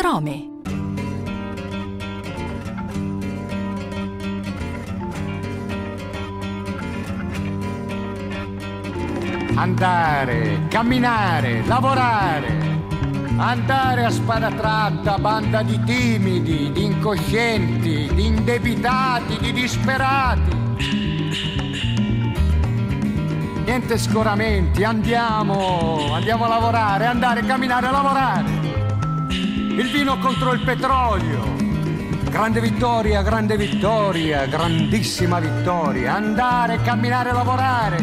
Biscrome. Andare, camminare, lavorare. Andare a spada tratta, banda di timidi, di incoscienti, di indebitati, di disperati. Niente scoramenti, andiamo a lavorare, andare, camminare, lavorare. Il vino contro il petrolio. Grande vittoria, grandissima vittoria. Andare, camminare, lavorare.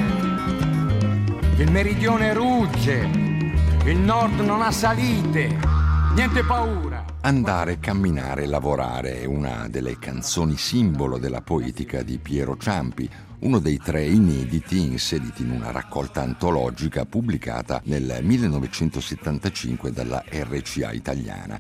Il meridione rugge, il nord non ha salite, niente paura. Andare, camminare, lavorare è una delle canzoni simbolo della poetica di Piero Ciampi, uno dei 3 inediti inseriti in una raccolta antologica pubblicata nel 1975 dalla RCA italiana.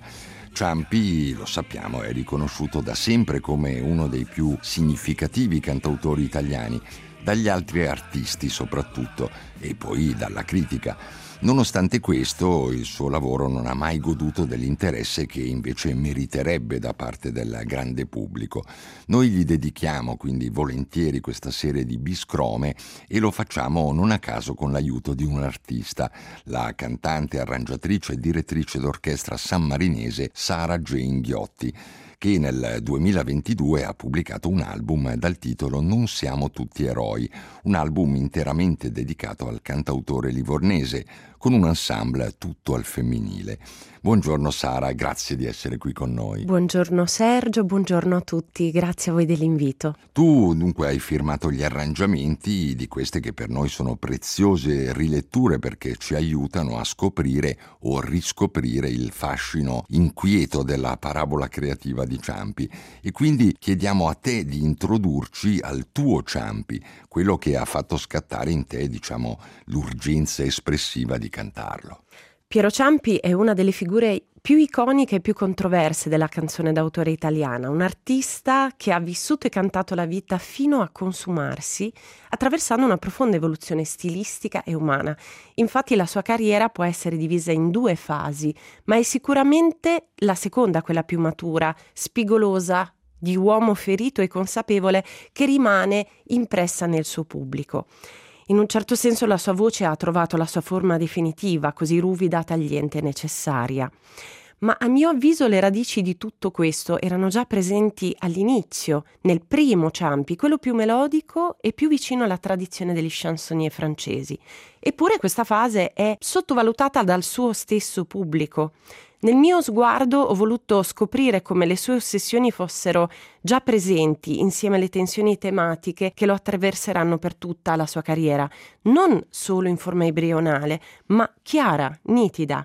Ciampi, lo sappiamo, è riconosciuto da sempre come uno dei più significativi cantautori italiani, dagli altri artisti soprattutto, e poi dalla critica. Nonostante questo, il suo lavoro non ha mai goduto dell'interesse che invece meriterebbe da parte del grande pubblico. Noi gli dedichiamo quindi volentieri questa serie di Biscrome e lo facciamo non a caso con l'aiuto di un artista, la cantante, arrangiatrice e direttrice d'orchestra sammarinese Sara Jane Ghiotti, che nel 2022 ha pubblicato un album dal titolo Non siamo tutti eroi, un album interamente dedicato al cantautore livornese, con un ensemble tutto al femminile. Buongiorno Sara, grazie di essere qui con noi. Buongiorno Sergio, buongiorno a tutti, grazie a voi dell'invito. Tu dunque hai firmato gli arrangiamenti di queste che per noi sono preziose riletture perché ci aiutano a scoprire o riscoprire il fascino inquieto della parabola creativa di Ciampi, e quindi chiediamo a te di introdurci al tuo Ciampi, quello che ha fatto scattare in te, diciamo, l'urgenza espressiva di cantarlo. Piero Ciampi è una delle figure più iconiche e più controverse della canzone d'autore italiana, un artista che ha vissuto e cantato la vita fino a consumarsi, attraversando una profonda evoluzione stilistica e umana. Infatti la sua carriera può essere divisa in 2 fasi, ma è sicuramente la seconda quella più matura, spigolosa, di uomo ferito e consapevole che rimane impressa nel suo pubblico. In un certo senso la sua voce ha trovato la sua forma definitiva, così ruvida, tagliente e necessaria. Ma a mio avviso le radici di tutto questo erano già presenti all'inizio, nel primo Ciampi, quello più melodico e più vicino alla tradizione degli chansonnier francesi. Eppure questa fase è sottovalutata dal suo stesso pubblico. Nel mio sguardo ho voluto scoprire come le sue ossessioni fossero già presenti insieme alle tensioni tematiche che lo attraverseranno per tutta la sua carriera, non solo in forma embrionale, ma chiara, nitida.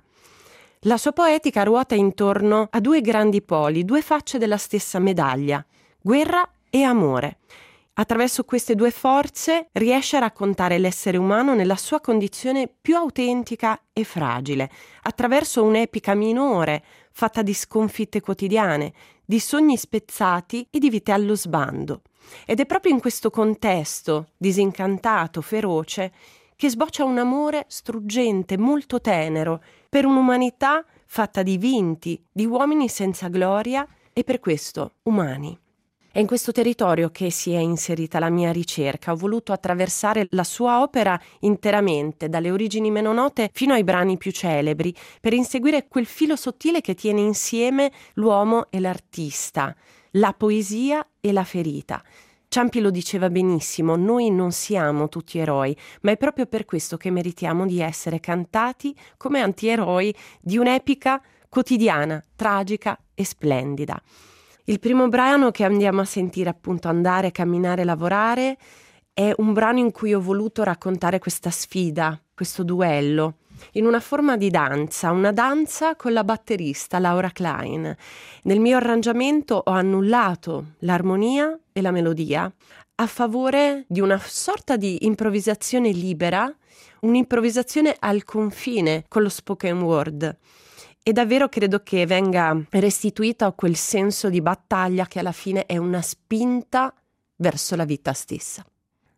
La sua poetica ruota intorno a 2 grandi poli, 2 facce della stessa medaglia, guerra e amore. Attraverso queste 2 forze riesce a raccontare l'essere umano nella sua condizione più autentica e fragile, attraverso un'epica minore fatta di sconfitte quotidiane, di sogni spezzati e di vite allo sbando. Ed è proprio in questo contesto disincantato, feroce, che sboccia un amore struggente, molto tenero, per un'umanità fatta di vinti, di uomini senza gloria e per questo umani. È in questo territorio che si è inserita la mia ricerca. Ho voluto attraversare la sua opera interamente, dalle origini meno note fino ai brani più celebri, per inseguire quel filo sottile che tiene insieme l'uomo e l'artista, la poesia e la ferita. Ciampi lo diceva benissimo, noi non siamo tutti eroi, ma è proprio per questo che meritiamo di essere cantati come antieroi di un'epica quotidiana, tragica e splendida. Il primo brano che andiamo a sentire, appunto, Andare, camminare, lavorare, è un brano in cui ho voluto raccontare questa sfida, questo duello, in una forma di danza, una danza con la batterista Laura Klein. Nel mio arrangiamento ho annullato l'armonia e la melodia a favore di una sorta di improvvisazione libera, un'improvvisazione al confine con lo spoken word. E davvero credo che venga restituito quel senso di battaglia che alla fine è una spinta verso la vita stessa.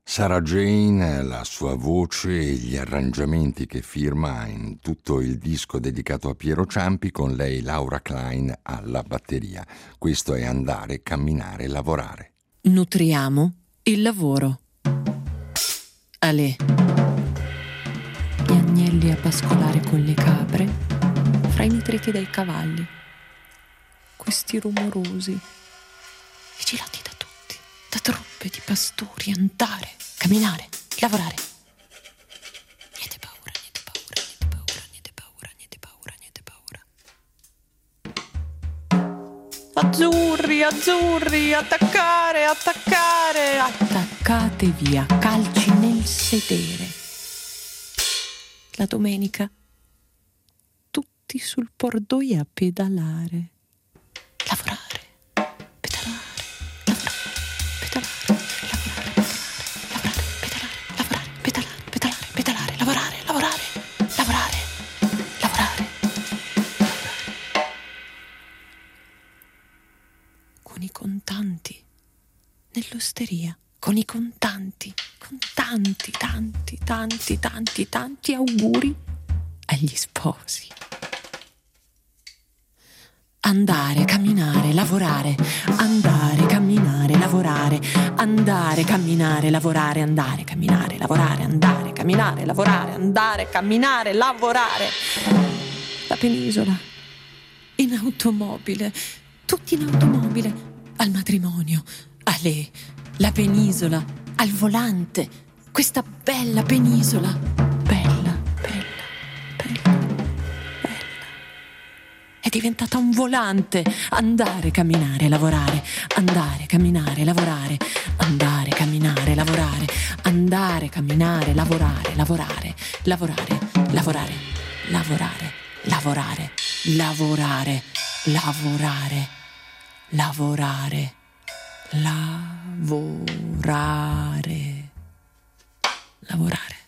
Sarah Jane, la sua voce e gli arrangiamenti che firma in tutto il disco dedicato a Piero Ciampi, con lei Laura Klein alla batteria. Questo è Andare, camminare, lavorare. Nutriamo il lavoro. Ale. Gli agnelli a pascolare con le capre, fra i nitriti dei cavalli. Questi rumorosi, vigilati da tutti, da truppe di pastori, andare, camminare, lavorare. Niente paura, niente paura, niente paura, niente paura, niente paura, niente paura. Azzurri, azzurri, attaccare, attaccare. Attaccatevi a calci nel sedere. La domenica tutti sul pordoia a pedalare. Lavorare, pedalare, lavorare, pedalare, lavorare, pedalare, pedalare, pedalare, lavorare, lavorare, lavorare, lavorare. Con i contanti, nell'osteria, con i contanti, tanti auguri agli sposi. Andare, camminare, lavorare, andare, camminare, lavorare, andare, camminare, lavorare, andare, camminare, lavorare, andare, camminare, lavorare, andare, camminare, lavorare. La penisola, in automobile, tutti in automobile, al matrimonio, Ale, la penisola, al volante, questa bella penisola, bella, bella, bella, bella. È diventata un volante. Andare, camminare, lavorare, andare, camminare, lavorare, andare, camminare, lavorare, andare, camminare, lavorare, lavorare, lavorare, lavorare, lavorare, lavorare, lavorare, lavorare, lavorare, lavorare, lavorare.